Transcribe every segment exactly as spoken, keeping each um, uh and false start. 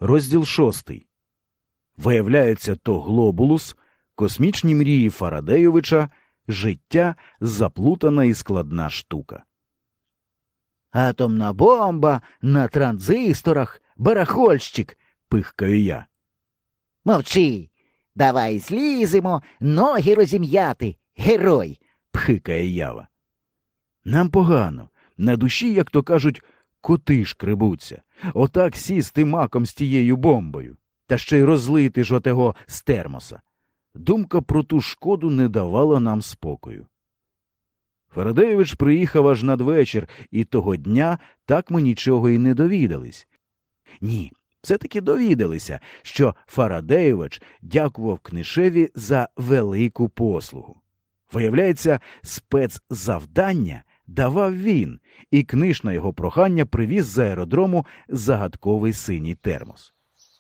Розділ шостий. Виявляється, то глобулус, космічні мрії Фарадеєвича, життя – заплутана і складна штука. Атомна бомба на транзисторах, барахольщик, Пихкаю я. мовчи. Давай зліземо, ноги розім'яти, герой. Пхикає Ява. Нам погано. На душі, як то кажуть, коти шкребуться. Отак сісти маком з тією бомбою. Та ще й розлити ж отего з термоса. Думка про ту шкоду не давала нам спокою. Фарадеєвич приїхав аж надвечір, і того дня так ми нічого й не довідались. Ні, все-таки довідалися, що Фарадеєвич дякував Книшеві за велику послугу. Виявляється, спецзавдання давав він, і Книж на його прохання привіз з аеродрому загадковий синій термос.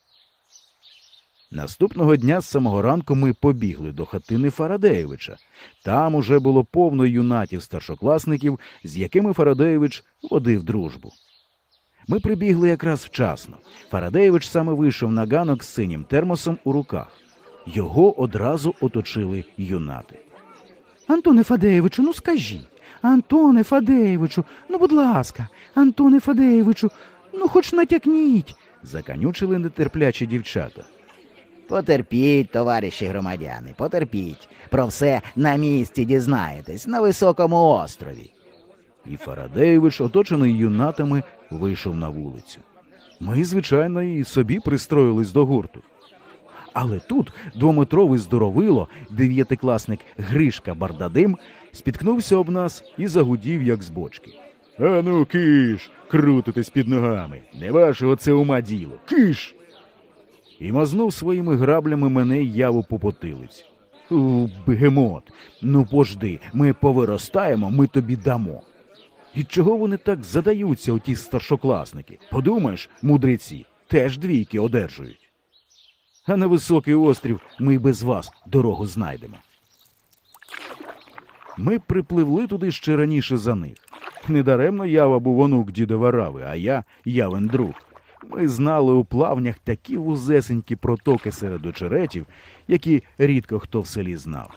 Наступного дня з самого ранку ми побігли до хатини Фарадеєвича. Там уже було повно юнатів-старшокласників, з якими Фарадеєвич водив дружбу. Ми прибігли якраз вчасно. Фарадеєвич саме вийшов на ганок з синім термосом у руках. Його одразу оточили юнати. Антоне Фадеєвичу, ну скажіть. Антоне Фадеєвичу, ну будь ласка, Антоне Фадеєвичу, ну хоч натякніть. Заканючили нетерплячі дівчата. Потерпіть, товариші громадяни, потерпіть. Про все на місці дізнаєтесь, на високому острові. І Фарадеєвич, оточений юнатами, вийшов на вулицю. Ми, звичайно, і собі пристроїлись до гурту. Але тут двометровий здоровило, дев'ятикласник Гришка Бардадим, спіткнувся об нас і загудів, як з бочки. «А ну, киш! Крутитесь під ногами! Не вашого це ума діло! Киш!» І мазнув своїми граблями мене й Яву по потилиці. «У, бегемот! Ну пожди, ми повиростаємо, ми тобі дамо!» І чого вони так задаються, оті старшокласники? Подумаєш, мудреці, теж двійки одержують. А на високий острів ми й без вас дорогу знайдемо. Ми припливли туди ще раніше за них. Недаремно Ява був онук діда Варави, а я Явин друг. Ми знали у плавнях такі вузесенькі протоки серед очеретів, які рідко хто в селі знав.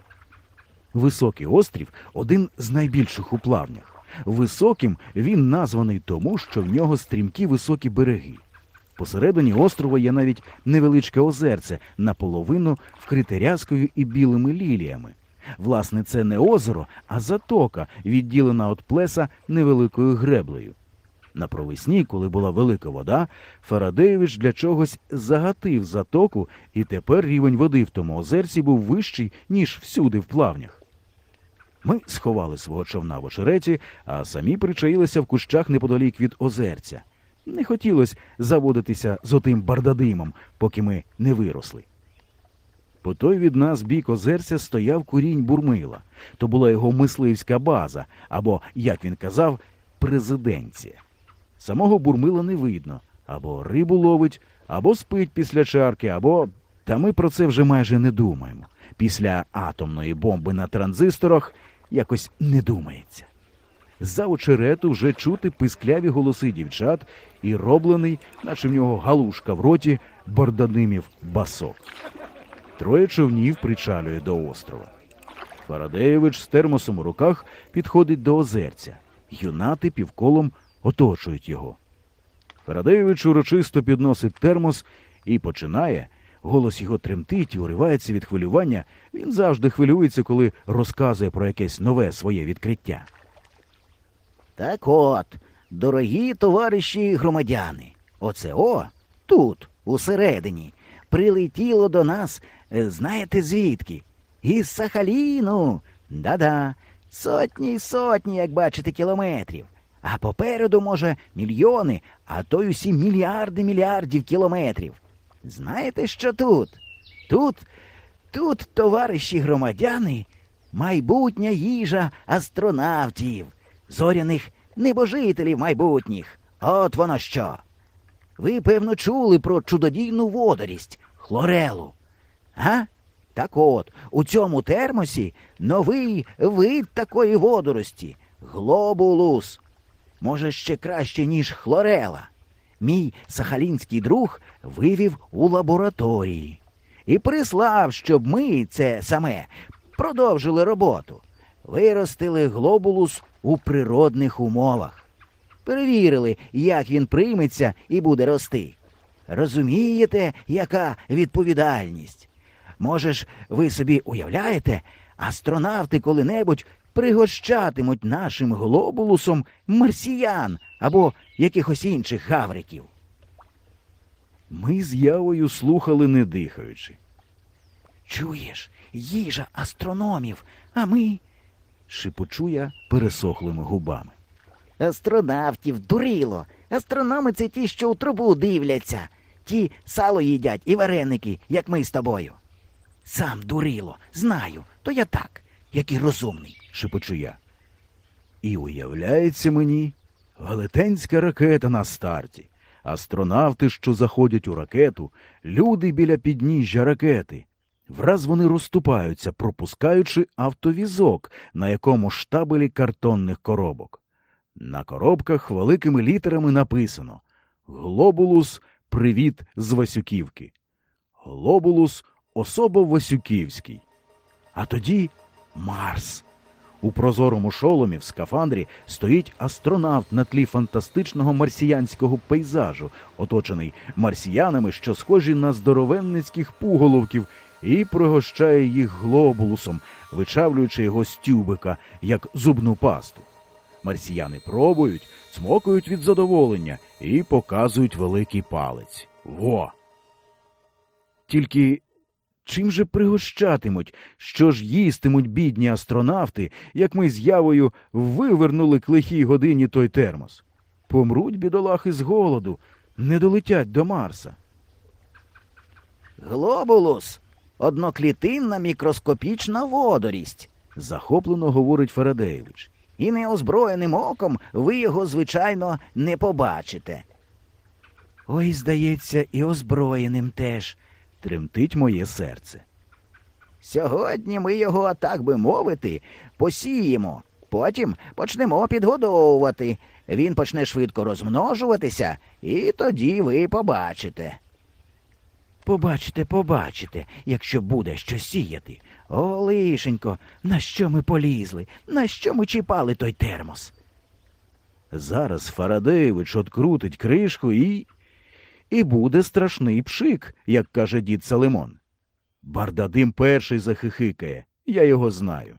Високий острів – один з найбільших у плавнях. Високим він названий тому, що в нього стрімкі високі береги. Посередині острова є навіть невеличке озерце, наполовину вкрите рязкою і білими ліліями. Власне, це не озеро, а затока, відділена від плеса невеликою греблею. На провесні, коли була велика вода, Фарадеєвич для чогось загатив затоку, і тепер рівень води в тому озерці був вищий, ніж всюди в плавнях. Ми сховали свого човна в очереті, а самі причаїлися в кущах неподалік від озерця. Не хотілося заводитися з отим Бардадимом, поки ми не виросли. По той від нас бік озерця стояв курінь Бурмила. То була його мисливська база, або, як він казав, президенція. Самого Бурмила не видно. Або рибу ловить, або спить після чарки, або... Та ми про це вже майже не думаємо. Після атомної бомби на транзисторах якось не думається. За очерету вже чути пискляві голоси дівчат і роблений, наче в нього галушка в роті, Бардадимів басок. Троє човнів причалює до острова. Фарадеєвич з термосом у руках підходить до озерця. Юнати півколом оточують його. Фарадеєвич урочисто підносить термос і починає. Голос його тремтить і уривається від хвилювання. Він завжди хвилюється, коли розказує про якесь нове своє відкриття. Так от, дорогі товариші громадяни, оце о, тут, усередині, прилетіло до нас, знаєте звідки? Із Сахаліну. Да-да, сотні й сотні, як бачите, кілометрів. А попереду, може, мільйони, а то й усі мільярди мільярдів кілометрів. Знаєте, що тут? Тут, тут, товариші громадяни, майбутня їжа астронавтів, зоряних небожителів майбутніх. От воно що. Ви, певно, чули про чудодійну водорість – хлорелу. А? Так от, у цьому термосі новий вид такої водорості – глобулус. Може, ще краще, ніж хлорела. мій сахалінський друг вивів у лабораторії і прислав, щоб ми це саме продовжили роботу. Виростили глобулус у природних умовах. Перевірили, як він прийметься і буде рости. Розумієте, яка відповідальність? Може ж, ви собі уявляєте, астронавти коли-небудь пригощатимуть нашим глобулусом марсіян або якихось інших гавриків? Ми з Явою слухали, не дихаючи. Чуєш, їжа астрономів, а ми... Шепочу я пересохлими губами. Астронавтів, дурило. Астрономи — це ті, що у трубу дивляться. Ті сало їдять і вареники, як ми з тобою. Сам дурило, знаю, то я так, який розумний. Шепочу я. І уявляється мені велетенська ракета на старті. Астронавти, що заходять у ракету, люди біля підніжжя ракети. Враз вони розступаються, пропускаючи автовізок, на якому штабелі картонних коробок. На коробках великими літерами написано «Глобулус, привіт з Васюківки». «Глобулус, особо Васюківський». А тоді Марс. У прозорому шоломі в скафандрі стоїть астронавт на тлі фантастичного марсіянського пейзажу, оточений марсіянами, що схожі на здоровенницьких пуголовків, і пригощає їх глобулусом, вичавлюючи його з тюбика, як зубну пасту. Марсіяни пробують, цмокають від задоволення і показують великий палець. Во! Тільки чим же пригощатимуть, що ж їстимуть бідні астронавти, як ми з Явою вивернули к лихій годині той термос? Помруть бідолахи з голоду, не долетять до Марса. Глобулус — одноклітинна мікроскопічна водорість, Захоплено говорить Фарадеєвич. і неозброєним оком ви його, звичайно, не побачите. Ой, здається, і озброєним теж. Тремтить моє серце. Сьогодні ми його, так би мовити, посіємо. Потім почнемо підгодовувати. Він почне швидко розмножуватися, і тоді ви побачите. Побачите, побачите, якщо буде що сіяти. О, лишенько, на що ми полізли? На що ми чіпали той термос? Зараз Фарадеєвич открутить кришку і... І буде страшний пшик, як каже дід Салимон. Бардадим перший захихикає, я його знаю.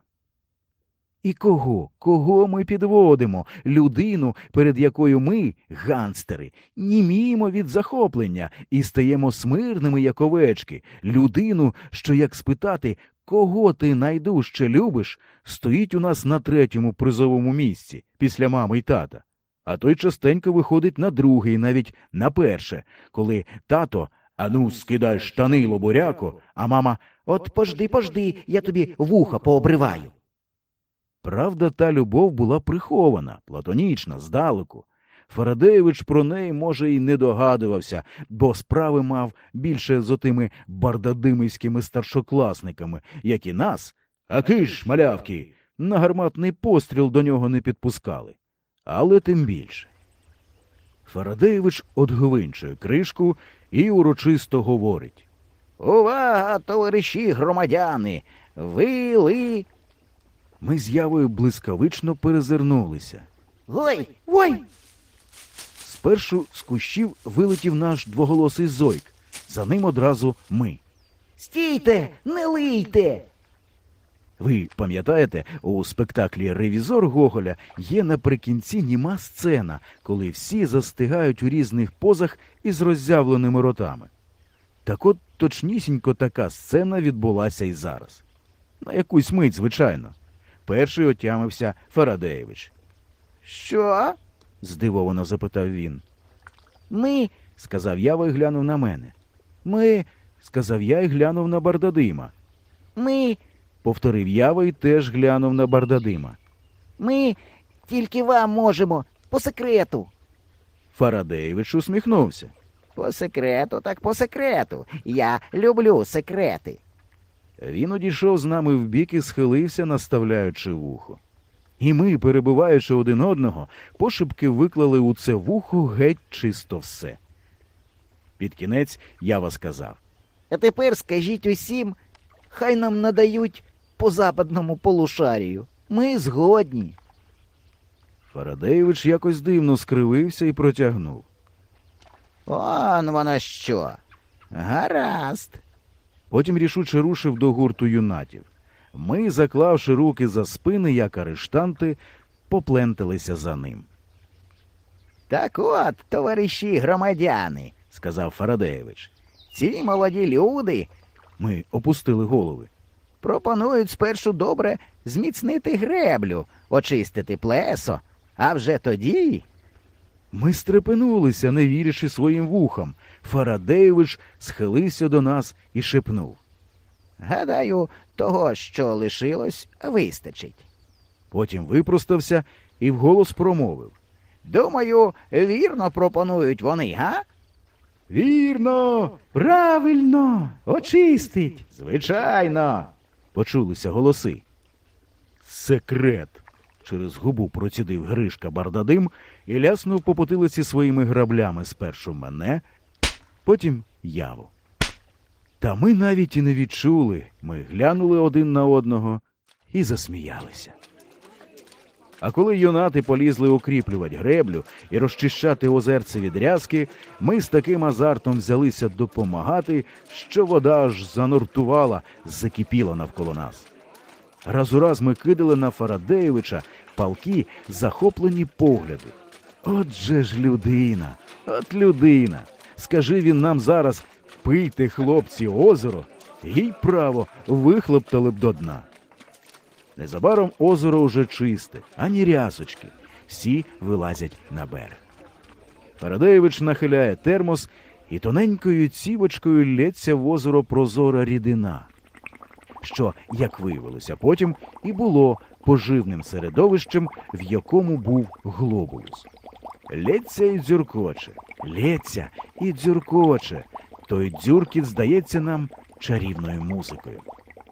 І кого, кого ми підводимо? Людину, перед якою ми, ганстери, німіємо від захоплення і стаємо смирними, як овечки. Людину, що, як спитати, кого ти найдужче любиш, стоїть у нас на третьому призовому місці, після мами й тата. А той частенько виходить на другий, навіть на перше, коли тато «Ану, скидай штани, лобуряко», а мама От пожди, пожди, я тобі вуха пообриваю. Правда, та любов була прихована, платонічна, здалеку. Фарадеєвич про неї, може, й не догадувався, бо справи мав більше з отими бардадимівськими старшокласниками, як і нас, а киш, малявки, на гарматний постріл до нього не підпускали. Але тим більше. Фарадеєвич одгвинчує кришку і урочисто говорить. Увага, товариші громадяни! Ви ли... Ми з Явою блискавично перезирнулися. Ой, ой! Спершу з кущів вилетів наш двоголосий зойк, за ним одразу ми. Стійте, не лийте! Ви пам'ятаєте, у спектаклі «Ревізор» Гоголя є наприкінці німа сцена, коли всі застигають у різних позах із роззявленими ротами. Так от точнісінько така сцена відбулася і зараз. На якусь мить, звичайно. Перший отямився Фарадеєвич. Що? – здивовано запитав він. Ми... – сказав Ява і глянув на мене. Ми... – сказав я і глянув на Бардадима. Ми... – повторив Ява і теж глянув на Бардадима. Ми... Тільки вам можемо. По секрету. Фарадеєвич усміхнувся. По секрету, так по секрету. Я люблю секрети. Він одійшов з нами вбік і схилився, наставляючи вухо. І ми, перебиваючи один одного, пошепки виклали у це вухо геть чисто все. Під кінець Ява сказав: А тепер скажіть усім, хай нам надають по западному полушарію. Ми згодні. Фарадеєвич якось дивно скривився і протягнув. Он воно що. Гаразд. Потім рішуче рушив до гурту юнатів. Ми, заклавши руки за спини, як арештанти, попленталися за ним. Так от, товариші громадяни, сказав Фарадеєвич, ці молоді люди Ми опустили голови. пропонують спершу добре зміцнити греблю, очистити плесо, а вже тоді... Ми стрепенулися, не вірячи своїм вухам. Фарадеєвич схилився до нас і шепнув. Гадаю, того, що лишилось, вистачить. Потім випростався і вголос промовив. Думаю, вірно пропонують вони, га? Вірно! Правильно, очистить. Звичайно! Почулися голоси. Секрет! Через губу процідив Гришка Бардадим і ляснув по потилиці своїми граблями спершу мене, потім Яву. Та ми навіть і не відчули, ми глянули один на одного і засміялися. А коли юнати полізли укріплювати греблю і розчищати озерце від рязки, ми з таким азартом взялися допомагати, що вода аж зануртувала, закипіла навколо нас. Раз у раз ми кидали на Фарадеєвича палкі захоплені погляди. От же ж людина, от людина. Скажи він нам зараз: пийте, хлопці, озеро, їй право вихлоптали б до дна. Незабаром озеро уже чисте, ані рясочки. Всі вилазять на берег. Фарадеєвич нахиляє термос, і тоненькою цівочкою лється в озеро прозора рідина, що, як виявилося потім, і було поживним середовищем, в якому був глобулус. Лється і дзюркоче, лється і дзюркоче. Той дзюркіт здається нам чарівною музикою.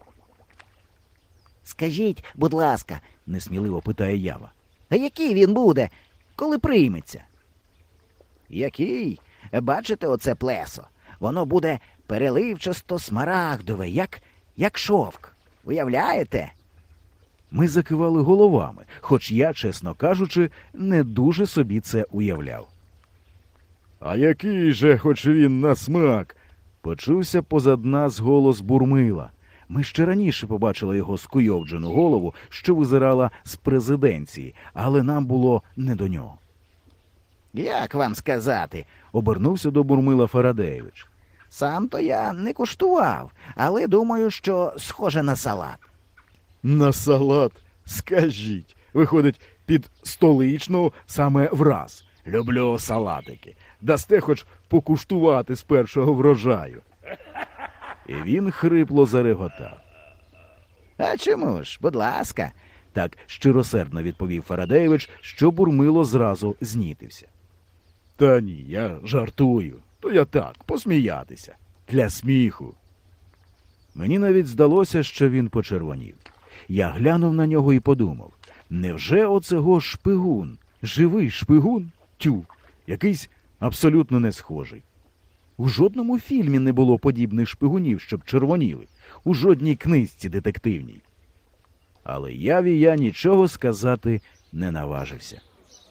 Скажіть, будь ласка, Несміливо питає Ява. а який він буде, коли прийметься? Який? Бачите оце плесо? Воно буде переливчасто-смарагдове, як, як шовк. Уявляєте? Ми закивали головами, хоч я, чесно кажучи, не дуже собі це уявляв. «А який же, хоч він на смак!» – почувся позад нас голос Бурмила. Ми ще раніше побачили його скуйовджену голову, що визирала з президенції, але нам було не до нього. Як вам сказати? Обернувся до Бурмила Фарадеєвич. Сам-то я не куштував, але думаю, що схоже на салат. На салат? Скажіть. Виходить, під столичну саме враз. Люблю салатики. Дасте хоч покуштувати з першого врожаю. І він хрипло зареготав. А чому ж, будь ласка. Так щиросердно відповів Фарадеєвич, що Бурмило зразу знітився. Та ні, я жартую. То я так, посміятися. Для сміху. Мені навіть здалося, що він почервонів. Я глянув на нього і подумав, невже оцего шпигун, живий шпигун? Тю, якийсь абсолютно не схожий. У жодному фільмі не було подібних шпигунів, щоб червоніли, у жодній книжці детективній. Але Яві я нічого сказати не наважився.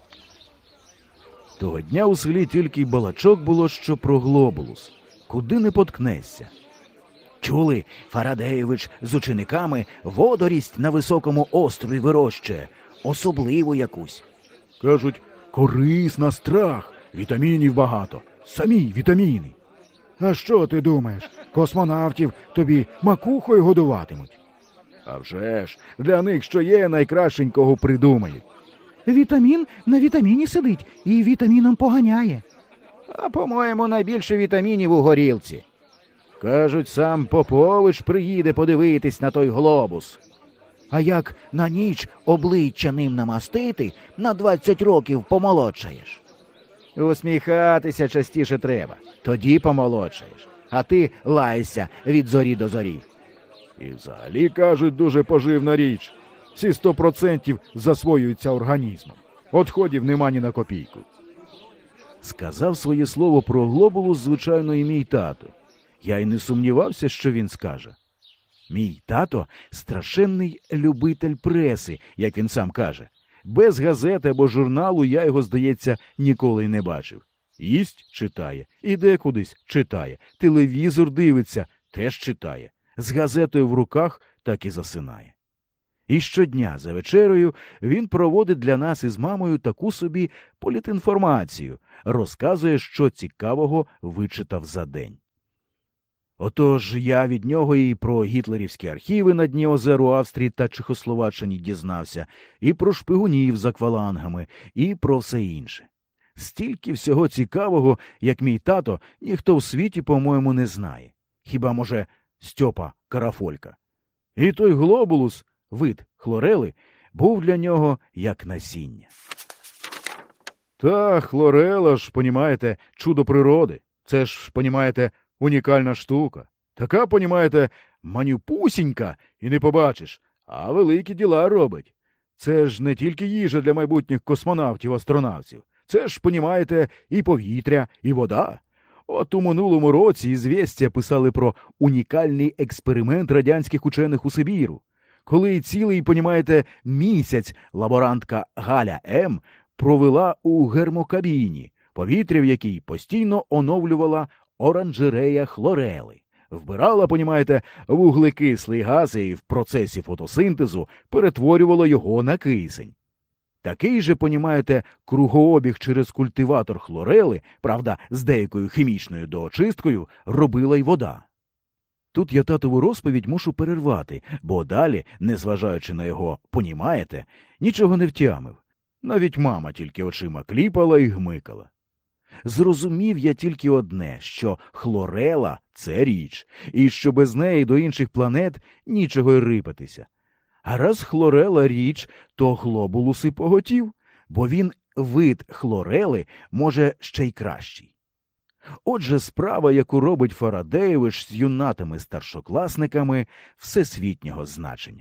Того дня у селі тільки й балачок було, що про глобулус. Куди не поткнешся. Чули, Фарадеєвич з учениками водорість на високому острові вирощує, особливу якусь. Кажуть, корисна страх, вітамінів багато, самі вітаміни. А що ти думаєш? Космонавтів тобі макухою годуватимуть. А вже ж, для них що є, найкращенького придумають. Вітамін на вітаміні сидить і вітаміном поганяє. А, по-моєму, найбільше вітамінів у горілці. Кажуть, сам Попович приїде подивитись на той глобус. А як на ніч обличчя ним намастити, на двадцять років помолодшаєш. Усміхатися частіше треба, тоді помолодшаєш, а ти лайся від зорі до зорі. І взагалі, кажуть, дуже поживна річ. Всі сто процентів засвоюються організмом. Отходів нема ні на копійку. Сказав своє слово про глобулус, звичайно, і мій тато. Я й не сумнівався, що він скаже. Мій тато – страшенний любитель преси, як він сам каже. Без газети або журналу я його, здається, ніколи й не бачив. Їсть – читає, іде кудись – читає, телевізор дивиться – теж читає. З газетою в руках так і засинає. І щодня за вечерею він проводить для нас із мамою таку собі політінформацію, розказує, що цікавого вичитав за день. Отож я від нього і про гітлерівські архіви на дні озер у Австрії та Чехословаччині дізнався, і про шпигунів за аквалангами, і про все інше. Стільки всього цікавого, як мій тато, ніхто в світі, по-моєму, не знає. Хіба, може, Стьопа Карафолька. І той глобулус, вид хлорели, був для нього як насіння. Та хлорела ж, понімаєте, чудо природи. Це ж, понімаєте, унікальна штука. Така, понімаєте, манюпусінька, і не побачиш, а великі діла робить. Це ж не тільки їжа для майбутніх космонавтів-астронавтів. Це ж, понімаєте, і повітря, і вода. От у минулому році «Ізвєстія» писали про унікальний експеримент радянських учених у Сибіру. Коли цілий, понімаєте, місяць лаборантка Галя М. провела у гермокабіні, повітря в якій постійно оновлювала оранжерея хлорели. Вбирала, понімаєте, вуглекислий газ і в процесі фотосинтезу перетворювала його на кисень. Такий же, понімаєте, кругообіг через культиватор хлорели, правда, з деякою хімічною доочисткою, робила й вода. Тут я татову розповідь мушу перервати, бо далі, незважаючи на його «понімаєте», нічого не втямив. Навіть мама тільки очима кліпала і гмикала. Зрозумів я тільки одне, що хлорела – це річ, і що без неї до інших планет нічого й рипатися. А раз хлорела річ, то глобулус і поготів, бо він вид хлорели, може, ще й кращий. Отже, справа, яку робить Фарадеєвич з юнатами-старшокласниками всесвітнього значення.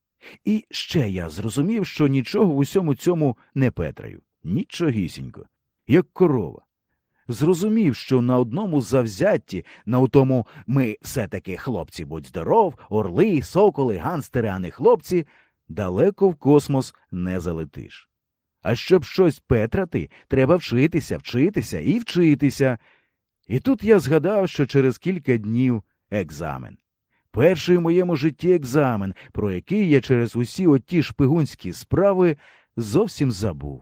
І ще я зрозумів, що нічого в усьому цьому не петраю, нічогісінько, як корова. Зрозумів, що на одному завзятті, на тому «ми все-таки хлопці, будь здоров, орли, соколи, ганстери, а не хлопці», далеко в космос не залетиш. А щоб щось петрати, треба вчитися, вчитися і вчитися. І тут я згадав, що через кілька днів екзамен. Перший у моєму житті екзамен, про який я через усі оті шпигунські справи зовсім забув.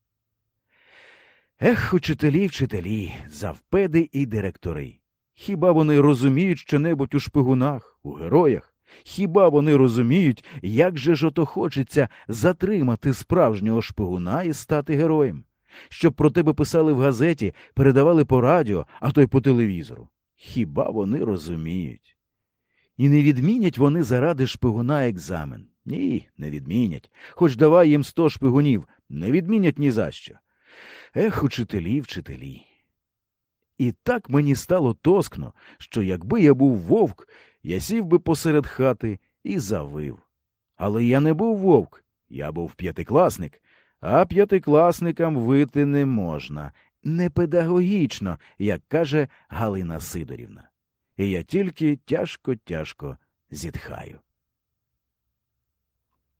Ех, учителі, вчителі, завпеди і директори. Хіба вони розуміють що-небудь у шпигунах, у героях? Хіба вони розуміють, як же ж ото хочеться затримати справжнього шпигуна і стати героєм? Щоб про тебе писали в газеті, передавали по радіо, а то й по телевізору. Хіба вони розуміють? І не відмінять вони заради шпигуна екзамен. Ні, не відмінять. Хоч давай їм сто шпигунів, не відмінять ні за що. Ех, учителі, вчителі. І так мені стало тоскно, що якби я був вовк, я сів би посеред хати і завив. Але я не був вовк, я був п'ятикласник, а п'ятикласникам вити не можна, не педагогічно, як каже Галина Сидорівна. І я тільки тяжко-тяжко зітхаю.